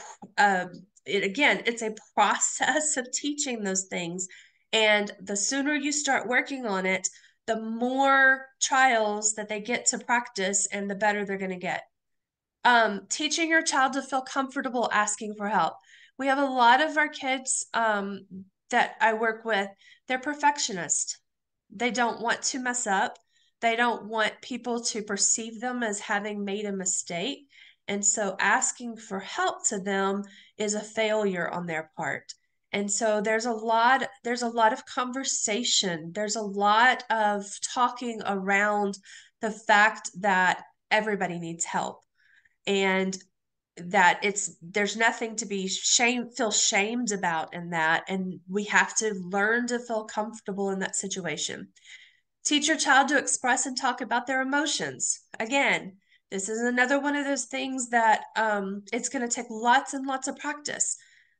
again, it's a process of teaching those things, and the sooner you start working on it, the more trials that they get to practice and the better they're going to get. Teaching your child to feel comfortable asking for help. We have a lot of our kids that I work with, they're perfectionists. They don't want to mess up. They don't want people to perceive them as having made a mistake. And so asking for help to them is a failure on their part. And so there's a lot of conversation. There's a lot of talking around the fact that everybody needs help and that there's nothing to feel shamed about in that, and we have to learn to feel comfortable in that situation. Teach your child to express and talk about their emotions. Again, this is another one of those things that it's going to take lots and lots of practice.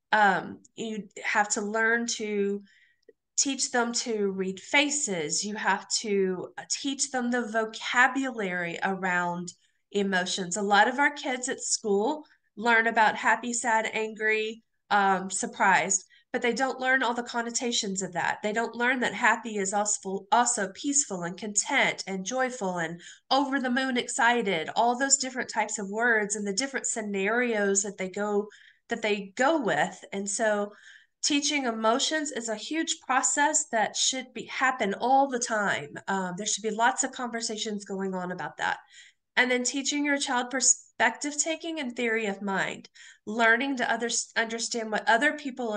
You have to learn to teach them to read faces. You have to teach them the vocabulary around emotions. A lot of our kids at school learn about happy, sad, angry, surprised, but they don't learn all the connotations of that. They don't learn that happy is also peaceful and content and joyful and over the moon excited, all those different types of words and the different scenarios that they go with. And so teaching emotions is a huge process that should happen all the time. There should be lots of conversations going on about that. And then teaching your child perspective taking and theory of mind, learning to understand what other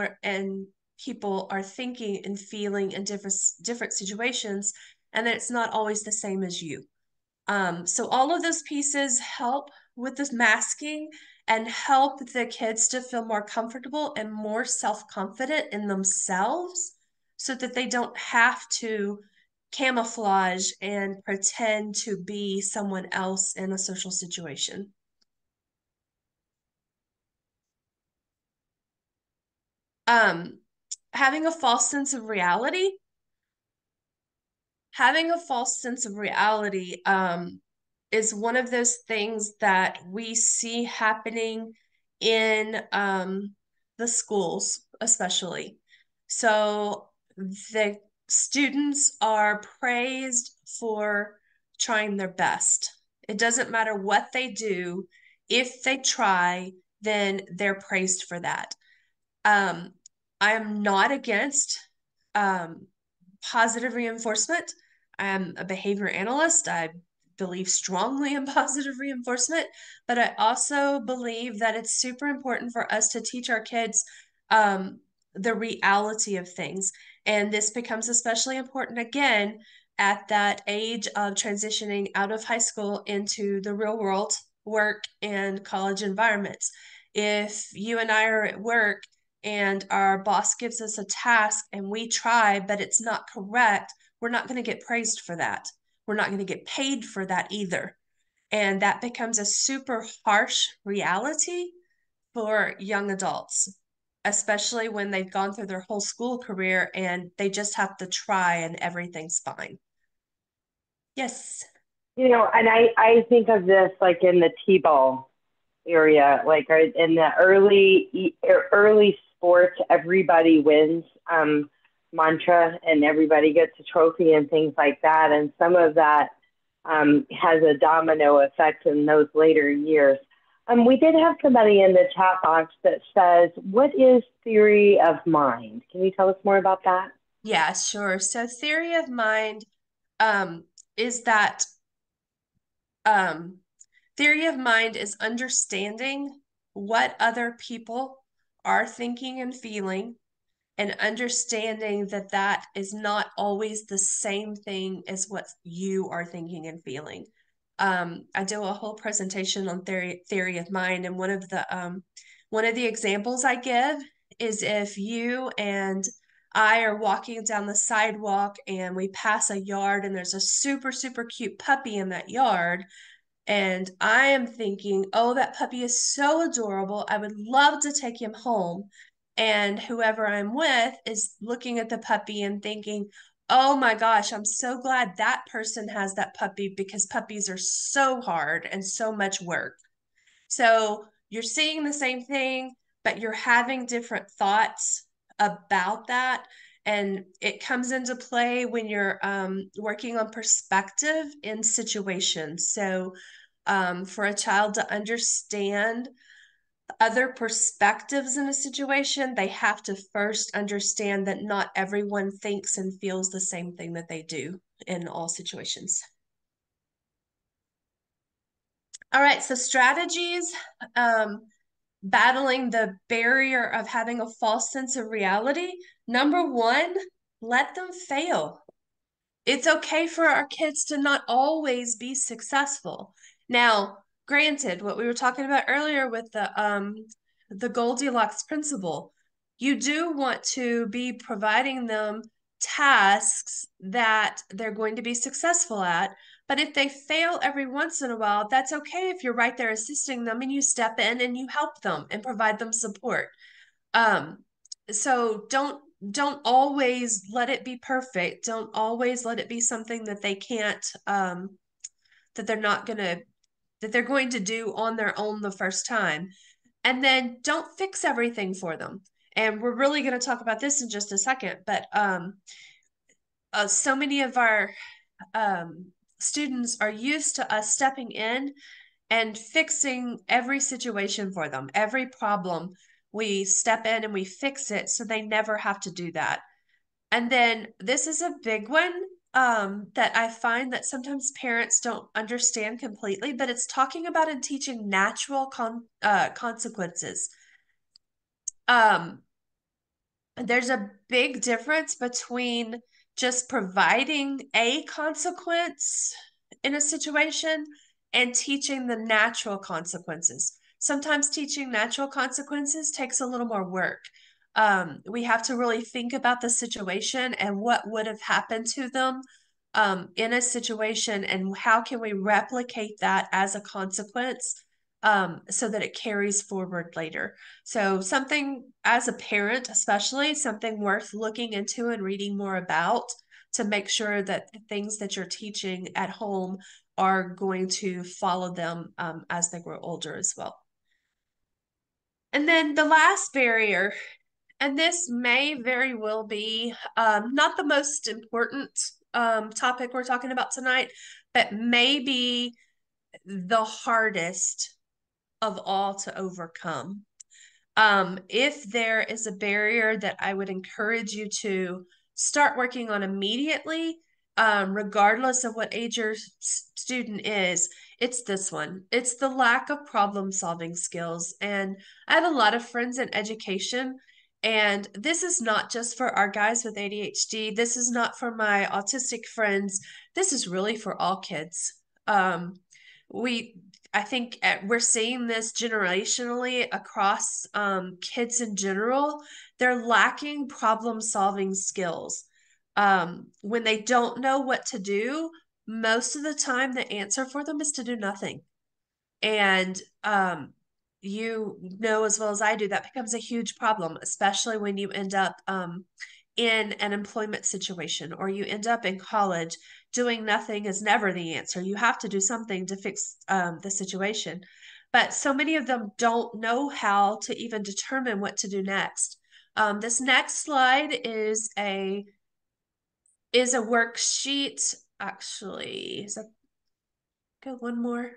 people are thinking and feeling in different situations, and that it's not always the same as you. So all of those pieces help with this masking and help the kids to feel more comfortable and more self-confident in themselves so that they don't have to camouflage and pretend to be someone else in a social situation. Um, having a false sense of reality, having a false sense of reality is one of those things that we see happening in the schools, especially. So the students are praised for trying their best. It doesn't matter what they do. If they try, then they're praised for that. Um, I am not against um, positive reinforcement. I'm a behavior analyst. I believe strongly in positive reinforcement, but I also believe that it's super important for us to teach our kids um, the reality of things. And this becomes especially important again at that age of transitioning out of high school into the real world, work, and college environments. If you and I are at work and our boss gives us a task and we try, but it's not correct, we're not going to get praised for that. We're not going to get paid for that either. And that becomes a super harsh reality for young adults, especially when they've gone through their whole school career and they just have to try and everything's fine. Yes. And I think of this like in the T-ball area, like in the early sports, everybody wins mantra and everybody gets a trophy and things like that. And some of that has a domino effect in those later years. We did have somebody in the chat box that says, what is theory of mind? Can you tell us more about that? Yeah, sure. So theory of mind um, is that um, theory of mind is understanding what other people are thinking and feeling, and understanding that that is not always the same thing as what you are thinking and feeling. I do a whole presentation on theory of mind, and one of the examples I give is if you and I are walking down the sidewalk and we pass a yard and there's a super cute puppy in that yard, and I am thinking, oh, that puppy is so adorable. I would love to take him home. And whoever I'm with is looking at the puppy and thinking, oh my gosh, I'm so glad that person has that puppy because puppies are so hard and so much work. So you're seeing the same thing, but you're having different thoughts about that. And it comes into play when you're working on perspective in situations. So, for a child to understand other perspectives in a situation, they have to first understand that not everyone thinks and feels the same thing that they do in all situations. All right, so strategies. Battling the barrier of having a false sense of reality. Number one, let them fail. It's okay for our kids to not always be successful. Now, granted, what we were talking about earlier with the Goldilocks principle, you do want to be providing them tasks that they're going to be successful at. But if they fail every once in a while, that's okay if you're right there assisting them and you step in and you help them and provide them support. Um, so don't always let it be perfect. Don't always let it be something that they can't that they're not gonna that they're going to do on their own the first time. And then don't fix everything for them. And we're really going to talk about this in just a second, but so many of our students are used to us stepping in and fixing every situation for them, every problem. We step in and we fix it so they never have to do that. And then this is a big one that I find that sometimes parents don't understand completely, but it's talking about and teaching natural consequences. Um, there's a big difference between just providing a consequence in a situation and teaching the natural consequences. Sometimes teaching natural consequences takes a little more work. We have to really think about the situation and what would have happened to them in a situation, and how can we replicate that as a consequence so that it carries forward later. So, something as a parent, especially something worth looking into and reading more about to make sure that the things that you're teaching at home are going to follow them as they grow older as well. And then the last barrier And this may very well be not the most important topic we're talking about tonight, but maybe the hardest of all to overcome. If there is a barrier that I would encourage you to start working on immediately, regardless of what age your student is, it's this one. It's the lack of problem solving skills. And I have a lot of friends in education, and this is not just for our guys with ADHD. This is not for my autistic friends. This is really for all kids. We I think we're seeing this generationally across kids in general. They're lacking problem solving skills. When they don't know what to do, most of the time the answer for them is to do nothing. And you know as well as I do, that becomes a huge problem, especially when you end up in an employment situation or you end up in college. Doing nothing is never the answer. You have to do something to fix the situation. But so many of them don't know how to even determine what to do next. This next slide is a worksheet. Actually, is that go one more?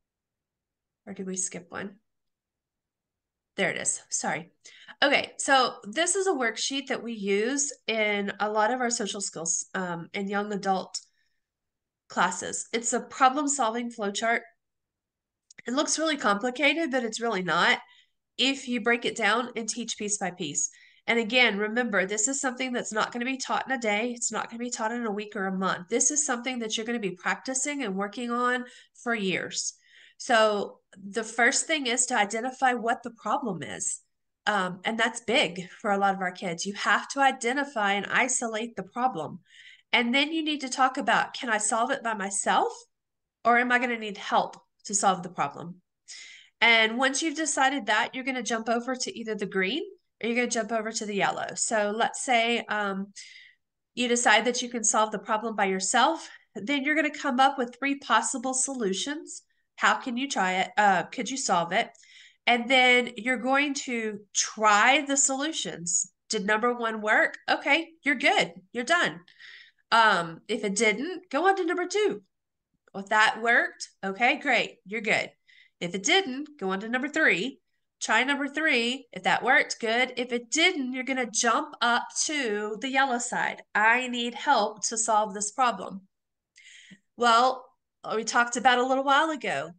Or did we skip one? There it is. Sorry. Okay, so this is a worksheet that we use in a lot of our social skills and young adult classes. It's a problem-solving flowchart. It looks really complicated, but it's really not if you break it down and teach piece by piece. And again, remember, this is something that's not going to be taught in a day. It's not going to be taught in a week or a month. This is something that you're going to be practicing and working on for years. So the first thing is to identify what the problem is. And that's big for a lot of our kids. You have to identify and isolate the problem. And then you need to talk about, can I solve it by myself? Or am I going to need help to solve the problem? And once you've decided that, you're going to jump over to either the green or you're going to jump over to the yellow. So let's say you decide that you can solve the problem by yourself. Then you're going to come up with three possible solutions. How can you try it? Could you solve it? And then you're going to try the solutions. Did number one work? Okay, you're good. You're done. If it didn't, go on to number two. If that worked, okay, great, you're good. If it didn't, go on to number three. Try number three. If that worked, good. If it didn't, you're going to jump up to the yellow side. I need help to solve this problem. Well, we talked about a little while ago.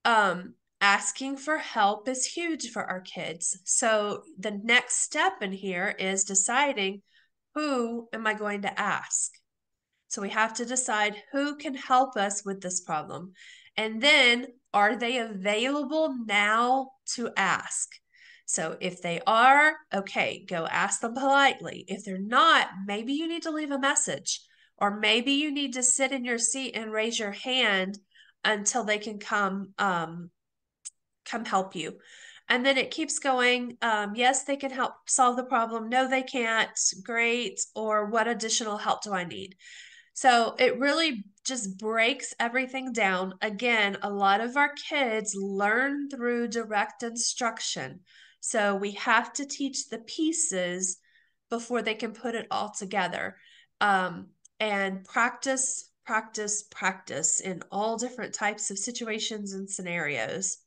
Asking for help is huge for our kids. So the next step in here is deciding, who am I going to ask? So we have to decide who can help us with this problem. And then, are they available now to ask? So if they are, okay, go ask them politely. If they're not, maybe you need to leave a message, or maybe you need to sit in your seat and raise your hand until they can come help you. And then it keeps going. Yes, they can help solve the problem. No, they can't. Great. Or what additional help do I need? So it really just breaks everything down. Again, a lot of our kids learn through direct instruction. So we have to teach the pieces before they can put it all together. And practice, practice, practice in all different types of situations and scenarios.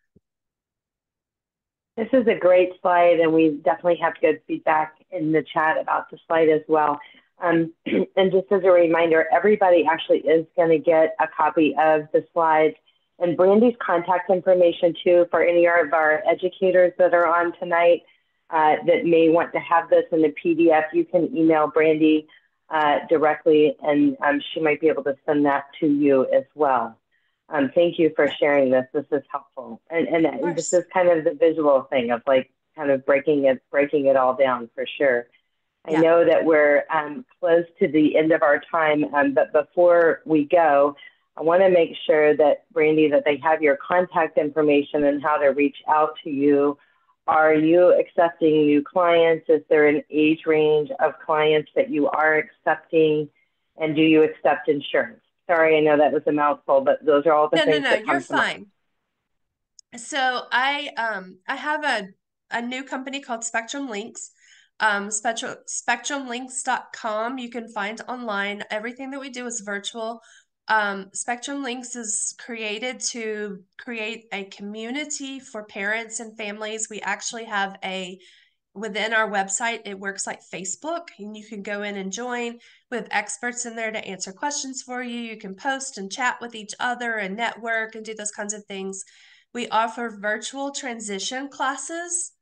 This is a great slide, and we definitely have good feedback in the chat about the slide as well. And just as a reminder, everybody actually is going to get a copy of the slides and Brandy's contact information too for any of our educators that are on tonight that may want to have this in the PDF. You can email Brandy directly, and she might be able to send that to you as well. Thank you for sharing this. This is helpful. And this is kind of the visual thing of like kind of breaking it all down for sure. I know that we're close to the end of our time, but before we go, I want to make sure that, Brandy, that they have your contact information and how to reach out to you. Are you accepting new clients? Is there an age range of clients that you are accepting? And do you accept insurance? Sorry, I know that was a mouthful, but those are all the things that come You're to mind. fine. So I have a new company called Spectrum Links. spectrumlinks.com. You can find online. Everything that we do is virtual. Spectrum Links is created to create a community for parents and families. We actually have within our website, it works like Facebook, and you can go in and join with experts in there to answer questions for you. You can post and chat with each other and network and do those kinds of things. We offer virtual transition classes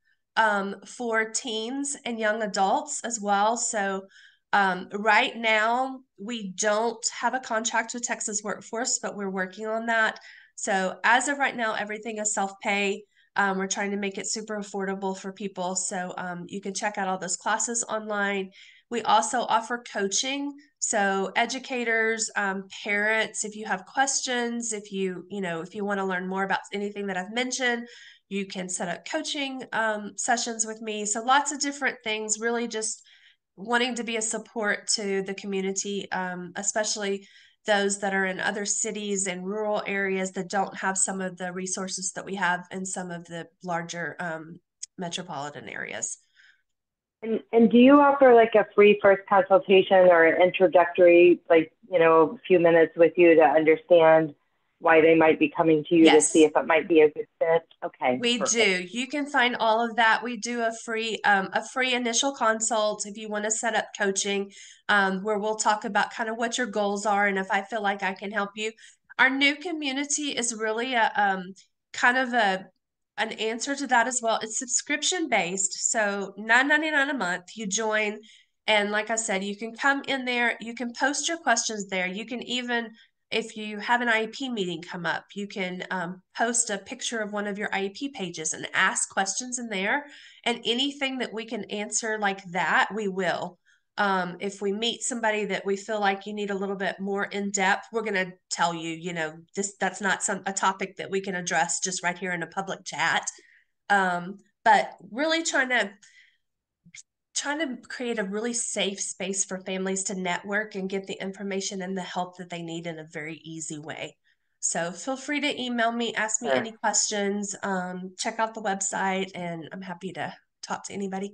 for teens and young adults as well. So right now, we don't have a contract with Texas Workforce, but we're working on that. So as of right now, everything is self-pay. We're trying to make it super affordable for people. So you can check out all those classes online. We also offer coaching. So educators, parents, if you have questions, if you want to learn more about anything that I've mentioned, you can set up coaching sessions with me. So lots of different things, really just wanting to be a support to the community, especially those that are in other cities and rural areas that don't have some of the resources that we have in some of the larger metropolitan areas. And do you offer like a free first consultation or an introductory, like, a few minutes with you to understand why they might be coming to you to Yes. see if it might be a good fit? Okay, We perfect. do. You can find all of that. We do a free initial consult if you want to set up coaching, where we'll talk about kind of what your goals are and if I feel like I can help you. Our new community is really a kind of an answer to that as well. It's subscription based, so $9.99 a month. You join, and like I said, you can come in there. You can post your questions there. You can even, if you have an IEP meeting come up, you can post a picture of one of your IEP pages and ask questions in there. And anything that we can answer like that, we will. If we meet somebody that we feel like you need a little bit more in depth, we're going to tell you, that's not a topic that we can address just right here in a public chat. But really trying to create a really safe space for families to network and get the information and the help that they need in a very easy way. So feel free to email me, ask me Sure. any questions, check out the website, and I'm happy to talk to anybody.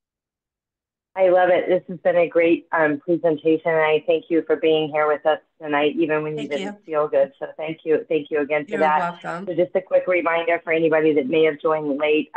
I love it. This has been a great presentation. And I thank you for being here with us tonight, even when you didn't feel good. So thank you. Thank you again for You're that. welcome. So just a quick reminder for anybody that may have joined late.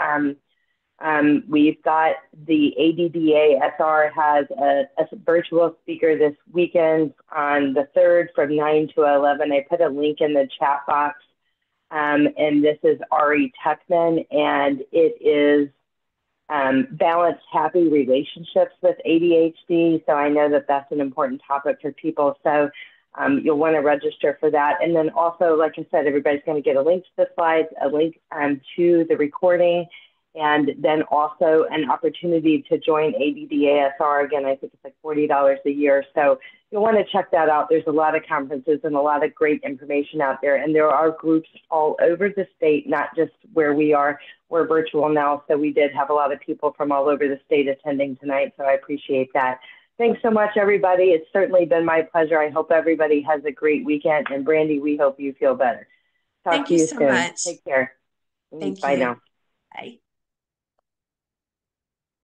We've got the ADDA-SR has a virtual speaker this weekend on the 3rd from 9 to 11. I put a link in the chat box. And this is Ari Techman, and it is balanced, happy relationships with ADHD. So I know that that's an important topic for people. So you'll want to register for that. And then also, like I said, everybody's going to get a link to the slides, a link to the recording, and then also an opportunity to join ADDA-SR. Again, I think it's like $40 a year. So you'll want to check that out. There's a lot of conferences and a lot of great information out there. And there are groups all over the state, not just where we are. We're virtual now, so we did have a lot of people from all over the state attending tonight, so I appreciate that. Thanks so much, everybody. It's certainly been my pleasure. I hope everybody has a great weekend. And Brandy, we hope you feel better. Talk to you soon. Much. Take care. Thank Bye you. now. Bye.